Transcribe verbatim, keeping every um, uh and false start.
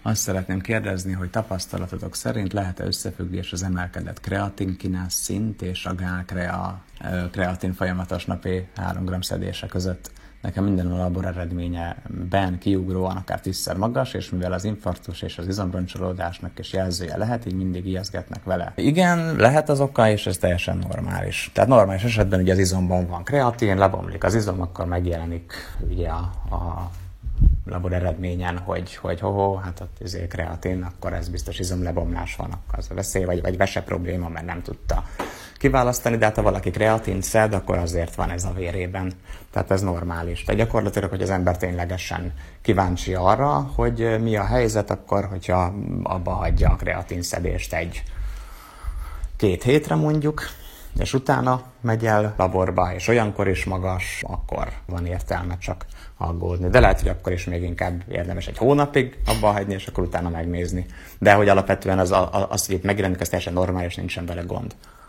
Azt szeretném kérdezni, hogy tapasztalatotok szerint lehet-e összefüggés az emelkedett kreatinkinász szint és a gálkrea kreatin folyamatos napi három gramm szedése között? Nekem minden a labor eredményeben kiugróan akár tízszer magas, és mivel az infarktus és az izomroncsolódásnak is jelzője lehet, így mindig ijeszgetnek vele. Igen, lehet az oka, és ez teljesen normális. Tehát normális esetben ugye az izomban van kreatin, lebomlik az izom, akkor megjelenik ugye a, a labor eredményen, hogy, hogy ho-ho, hát ott izé kreatin, akkor ez biztos izomlebomlás van, akkor az a veszély, vagy, vagy vese probléma, mert nem tudta kiválasztani, de hát ha valaki kreatint szed, akkor azért van ez a vérében. Tehát ez normális. Tehát gyakorlatilag, hogy az ember ténylegesen kíváncsi arra, hogy mi a helyzet, akkor, hogyha abba hagyja a kreatinszedést egy két hétre mondjuk, és utána megy el laborba, és olyankor is magas, akkor van értelme csak aggódni. De lehet, hogy akkor is még inkább érdemes egy hónapig abba hagyni, és akkor utána megnézni. De hogy alapvetően az, az hogy itt megjelenik, ez teljesen normális, nincsen vele gond.